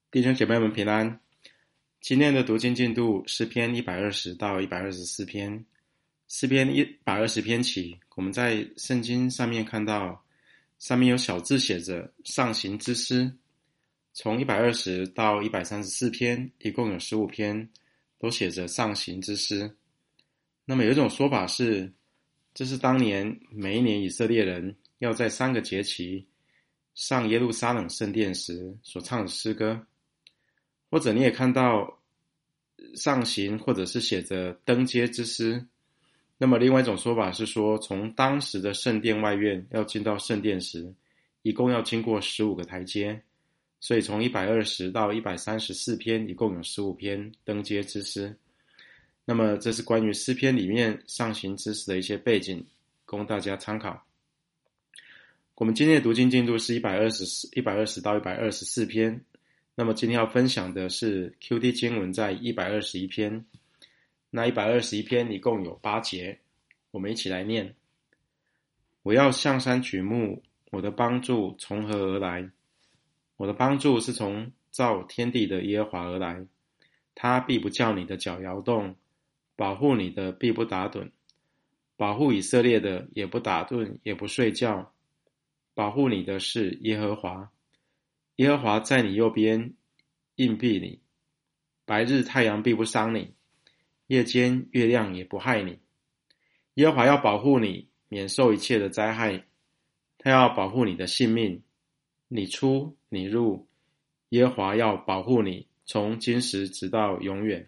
弟兄姐妹们平安。今天的读经进度诗篇120到124篇。诗篇120篇起，我们在圣经上面看到，上面有小字写着上行之诗。从120到134篇，一共有15篇，都写着上行之诗。那么有一种说法是，这是当年每一年以色列人要在3个节期上耶路撒冷圣殿时所唱的诗歌。或者你也看到上行或者是写着登阶之诗。那么另外一种说法是说，从当时的圣殿外院要进到圣殿时，一共要经过15个台阶，所以从120到134篇一共有15篇登阶之诗。那么这是关于诗篇里面上行之诗的一些背景，供大家参考。我们今天的读经进度是120到124篇。那么今天要分享的是 QT 经文在121篇。那121篇一共有8节，我们一起来念。我要向山举目，我的帮助从何而来？我的帮助是从造天地的耶和华而来。他必不叫你的脚摇动，保护你的必不打盹，保护以色列的也不打盹也不睡觉。保护你的是耶和华。耶和华在你右边荫庇你，白日太阳必不伤你，夜间月亮也不害你。耶和华要保护你，免受一切的灾害。他要保护你的性命，你出你入，耶和华要保护你，从今时直到永远。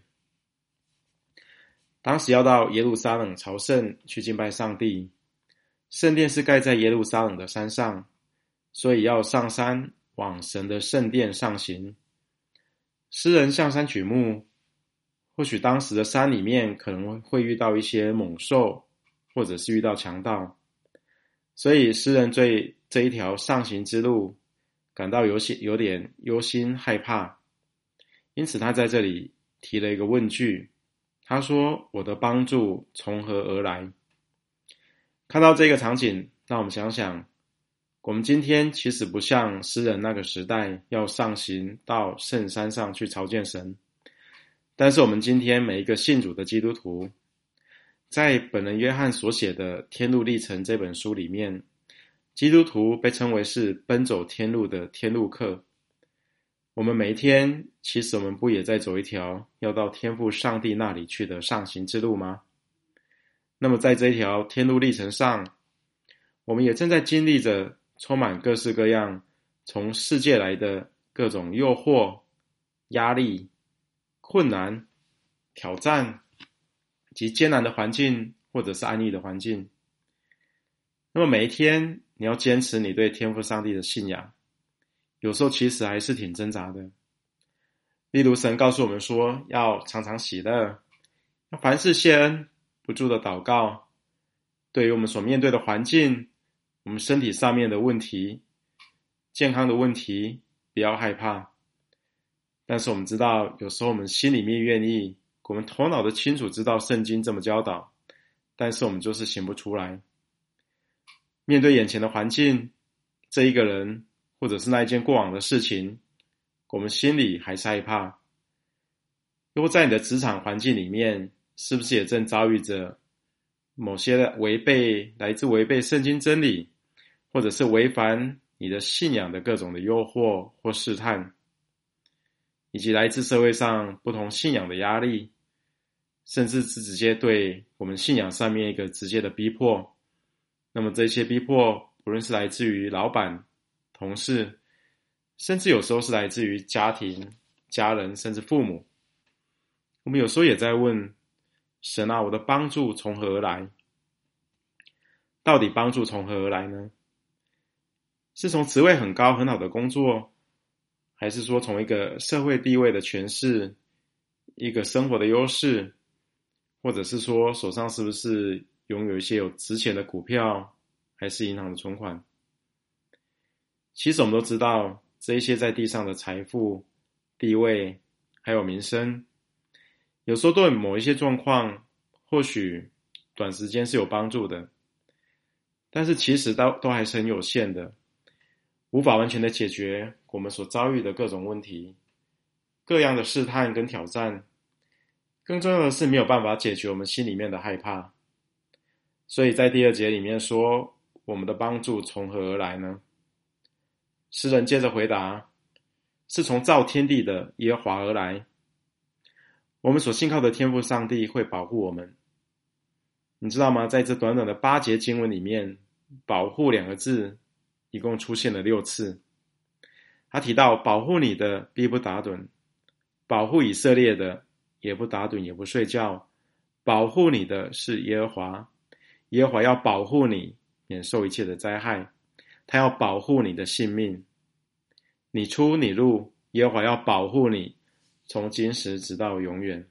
当时要到耶路撒冷朝圣去敬拜上帝，圣殿是盖在耶路撒冷的山上，所以要上山往神的圣殿上行。诗人向山举目，或许当时的山里面可能会遇到一些猛兽，或者是遇到强盗，所以诗人对这一条上行之路感到有点忧心害怕。因此他在这里提了一个问句，他说：我的帮助从何而来？看到这个场景，让我们想想，我们今天其实不像诗人那个时代要上行到圣山上去朝见神，但是我们今天每一个信主的基督徒，在本人约翰所写的《天路历程》这本书里面，基督徒被称为是奔走天路的天路客。我们每一天，其实我们不也在走一条要到天父上帝那里去的上行之路吗？那么在这一条天路历程上，我们也正在经历着充满各式各样从世界来的各种诱惑、压力、困难、挑战及艰难的环境，或者是安逸的环境。那么每一天你要坚持你对天父上帝的信仰，有时候其实还是挺挣扎的。例如神告诉我们说，要常常喜乐，要凡事谢恩，不住的祷告。对于我们所面对的环境，我们身体上面的问题、健康的问题，不要害怕。但是我们知道，有时候我们心里面愿意，我们头脑的清楚知道圣经这么教导，但是我们就是行不出来。面对眼前的环境，这一个人，或者是那一件过往的事情，我们心里还是害怕。又或在你的职场环境里面，是不是也正遭遇着某些来自违背圣经真理，或者是违反你的信仰的各种的诱惑或试探，以及来自社会上不同信仰的压力，甚至是直接对我们信仰上面一个直接的逼迫。那么这些逼迫，不论是来自于老板、同事，甚至有时候是来自于家庭、家人，甚至父母。我们有时候也在问神啊，我的帮助从何而来？到底帮助从何而来呢？是从职位很高很好的工作，还是说从一个社会地位的权势，一个生活的优势，或者是说手上是不是拥有一些有值钱的股票，还是银行的存款？其实我们都知道，这一些在地上的财富、地位还有名声，有时候对某一些状况或许短时间是有帮助的，但是其实都还是很有限的，无法完全的解决我们所遭遇的各种问题， 各样的试探跟挑战，更重要的是没有办法解决我们心里面的害怕。所以在第2节里面说，我们的帮助从何而来呢？诗人接着回答，是从造天地的耶和华而来。我们所信靠的天父上帝会保护我们。你知道吗？在这短短的8节经文里面，保护2个字一共出现了6次。他提到保护你的必不打盹，保护以色列的也不打盹也不睡觉，保护你的是耶和华，耶和华要保护你免受一切的灾害，他要保护你的性命，你出你入，耶和华要保护你，从今时直到永远。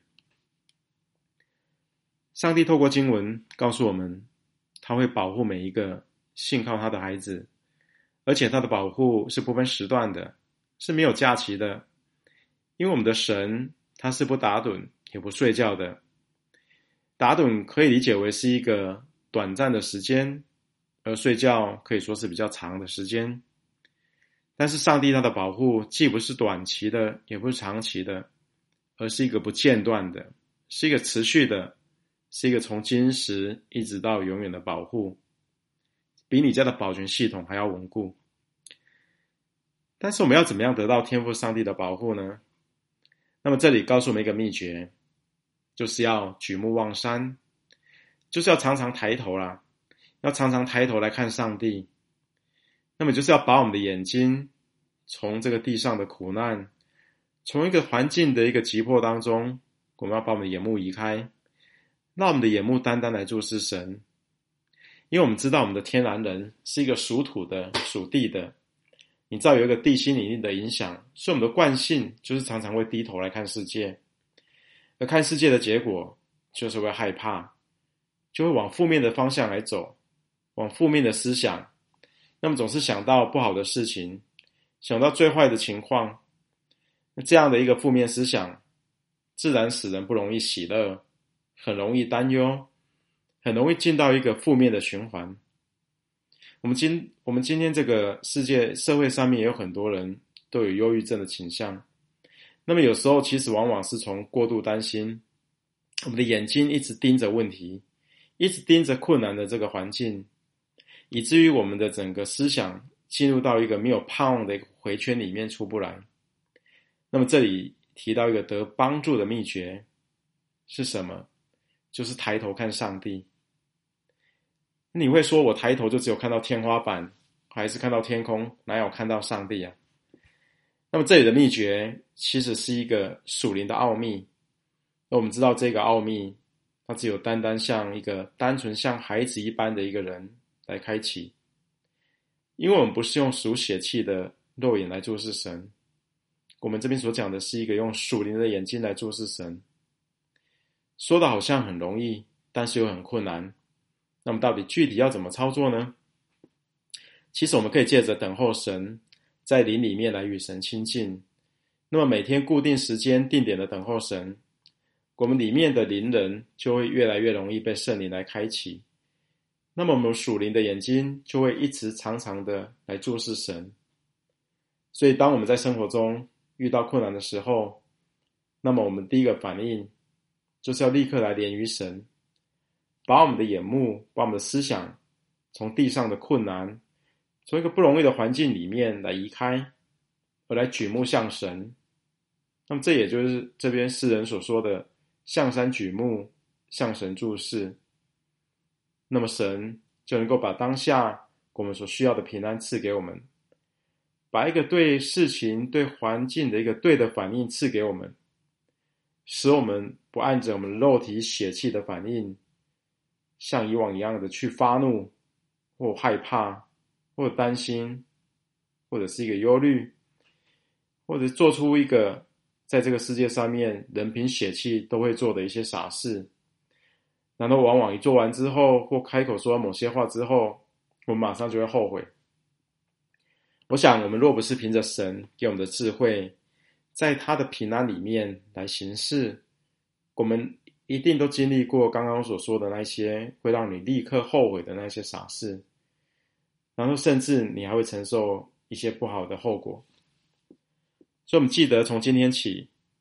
上帝透过经文告诉我们，他会保护每一个信靠他的孩子，而且他的保护是不分时段的，是没有假期的。因为我们的神他是不打盹也不睡觉的。打盹可以理解为是一个短暂的时间，而睡觉可以说是比较长的时间。但是上帝他的保护既不是短期的也不是长期的，而是一个不间断的，是一个持续的，是一个从今时一直到永远的保护，比你家的保全系统还要稳固。但是我们要怎么样得到天父上帝的保护呢？那么这里告诉我们一个秘诀，就是要举目望山，就是要常常抬头啦，要常常抬头来看上帝。那么就是要把我们的眼睛从这个地上的苦难，从一个环境的一个急迫当中，我们要把我们的眼目移开，让我们的眼目单单来注视神。因为我们知道我们的天然人是一个属土的属地的，你知道有一个地心引力的影响，所以我们的惯性就是常常会低头来看世界，而看世界的结果就是会害怕，就会往负面的方向来走，往负面的思想，那么总是想到不好的事情，想到最坏的情况，那这样的一个负面思想自然使人不容易喜乐，很容易担忧，很容易进到一个负面的循环。我们今天这个世界社会上面也有很多人都有忧郁症的倾向，那么有时候其实往往是从过度担心，我们的眼睛一直盯着问题，一直盯着困难的这个环境，以至于我们的整个思想进入到一个没有盼望的一个回圈里面出不来。那么这里提到一个得帮助的秘诀是什么？就是抬头看上帝。你会说我抬头就只有看到天花板，还是看到天空，哪有看到上帝啊？那么这里的秘诀其实是一个属灵的奥秘。那我们知道这个奥秘，它只有单单像一个单纯像孩子一般的一个人来开启。因为我们不是用属血气的肉眼来注视神，我们这边所讲的是一个用属灵的眼睛来注视神。说的好像很容易，但是又很困难。那么到底具体要怎么操作呢？其实我们可以借着等候神，在灵里面来与神亲近。那么每天固定时间定点的等候神，我们里面的灵人就会越来越容易被圣灵来开启。那么我们属灵的眼睛就会一直常常的来注视神。所以当我们在生活中遇到困难的时候，那么我们第一个反应就是要立刻来连于神，把我们的眼目，把我们的思想从地上的困难，从一个不容易的环境里面来移开，而来举目向神。那么这也就是这边诗人所说的向山举目，向神注视。那么神就能够把当下我们所需要的平安赐给我们，把一个对事情对环境的一个对的反应赐给我们，使我们不按着我们肉体血气的反应像以往一样的去发怒或害怕或担心，或者是一个忧虑，或者做出一个在这个世界上面人凭血气都会做的一些傻事，然后往往一做完之后或开口说某些话之后，我们马上就会后悔。我想我们若不是凭着神给我们的智慧，在他的平安里面来行事，我们一定都经历过刚刚所说的那些会让你立刻后悔的那些傻事，然后甚至你还会承受一些不好的后果。所以我们记得从今天起，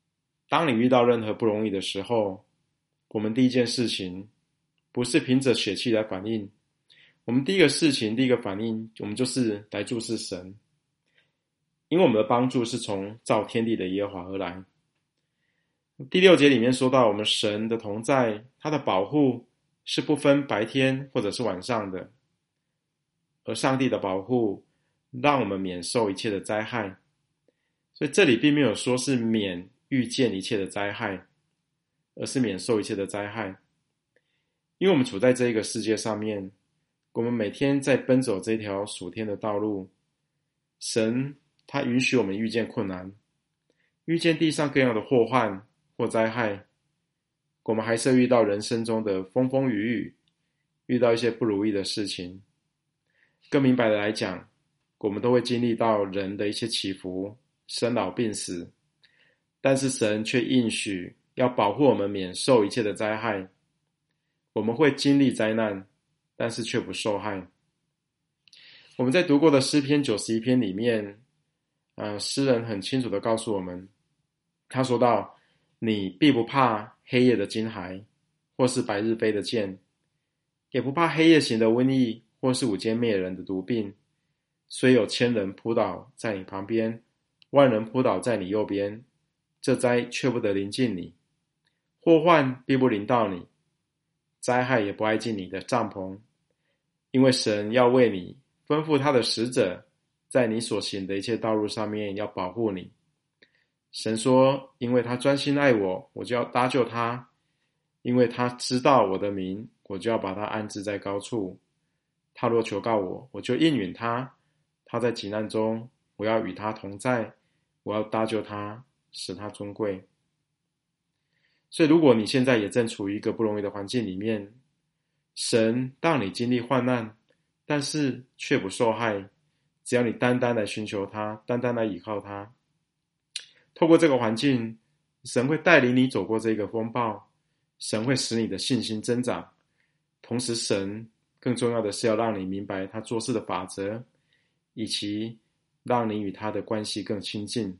当你遇到任何不容易的时候，我们第一件事情不是凭着血气来反应，我们第一个反应，我们就是来注视神，因为我们的帮助是从造天地的耶和华而来。第6节里面说到，我们神的同在，他的保护是不分白天或者是晚上的，而上帝的保护让我们免受一切的灾害。所以这里并没有说是免遇见一切的灾害，而是免受一切的灾害。因为我们处在这一个世界上面，我们每天在奔走这条属天的道路，神他允许我们遇见困难，遇见地上各样的祸患或灾害，我们还是遇到人生中的风风雨雨，遇到一些不如意的事情。更明白的来讲，我们都会经历到人的一些起伏，生老病死，但是神却应许要保护我们免受一切的灾害。我们会经历灾难，但是却不受害。我们在读过的诗篇91篇里面，诗人很清楚地告诉我们，他说到，你必不怕黑夜的惊骇，或是白日飞的箭，也不怕黑夜行的瘟疫，或是午间灭人的毒病。虽有1000人扑倒在你旁边，10000人扑倒在你右边，这灾却不得临近你。祸患必不临到你，灾害也不挨近你的帐篷，因为神要为你吩咐他的使者，在你所行的一切道路上面要保护你。神说，因为他专心爱我，我就要搭救他，因为他知道我的名，我就要把他安置在高处。他若求告我，我就应允他。他在急难中，我要与他同在，我要搭救他，使他尊贵。所以如果你现在也正处于一个不容易的环境里面，神让你经历患难，但是却不受害，只要你单单来寻求他，单单来倚靠他。透过这个环境，神会带领你走过这个风暴，神会使你的信心增长，同时神更重要的是要让你明白他做事的法则，以及让你与他的关系更亲近。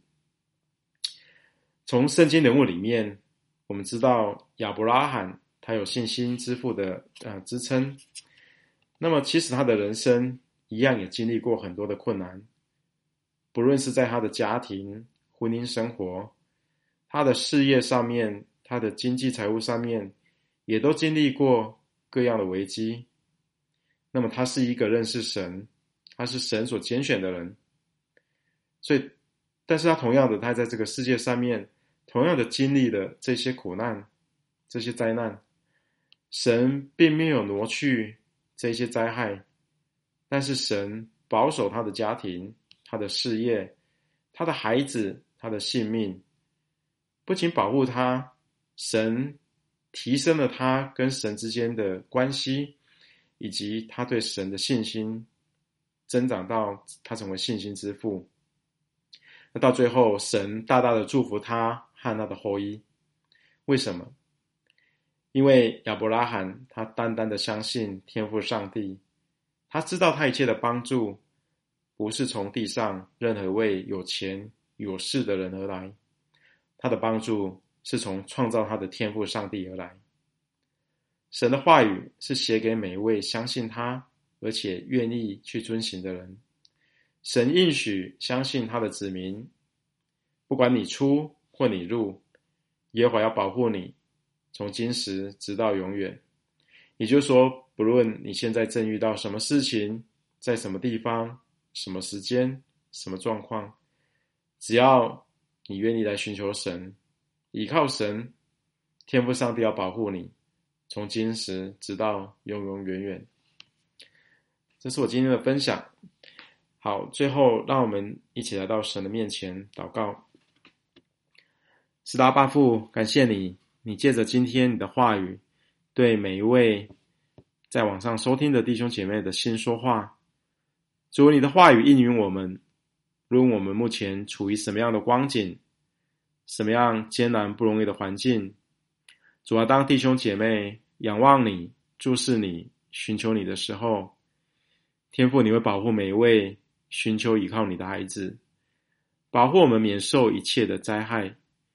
从圣经人物里面，我们知道亚伯拉罕他有信心之父的支撑，那么其实他的人生一样也经历过很多的困难，不论是在他的家庭、婚姻生活，他的事业上面，他的经济财务上面，也都经历过各样的危机。那么他是一个认识神，他是神所拣选的人，所以但是他同样的，他在这个世界上面同样的经历了这些苦难，这些灾难，神并没有挪去这些灾害，但是神保守他的家庭、他的事业、他的孩子、他的性命，不仅保护他，神提升了他跟神之间的关系，以及他对神的信心，增长到他成为信心之父。那到最后，神大大的祝福他和他的后裔。为什么？因为亚伯拉罕他单单的相信天父上帝，他知道他一切的帮助不是从地上任何位有钱有势的人而来，他的帮助是从创造他的天父上帝而来。神的话语是写给每一位相信他而且愿意去遵行的人。神应许相信他的子民，不管你出或你入，耶和华要保护你，从今时直到永远。也就是说，不论你现在正遇到什么事情，在什么地方、什么时间、什么状况，只要你愿意来寻求神，倚靠神，天父上帝要保护你，从今时直到永永远远。这是我今天的分享。好，最后让我们一起来到神的面前祷告。是的，阿爸父，感谢你，你借着今天你的话语，对每一位在网上收听的弟兄姐妹的心说话。主，你的话语应允我们，无论我们目前处于什么样的光景，什么样艰难不容易的环境，主啊，当弟兄姐妹仰望你、注视你、寻求你的时候，天父你会保护每一位寻求依靠你的孩子，保护我们免受一切的灾害，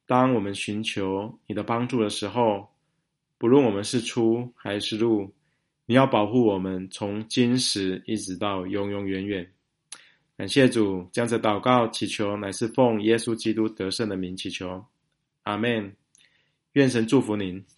当我们寻求你的帮助的时候，不论我们是出还是入，你要保护我们从今时一直到永永远远。感谢主，这样子祷告祈求乃是奉耶稣基督得胜的名祈求，阿们。愿神祝福您。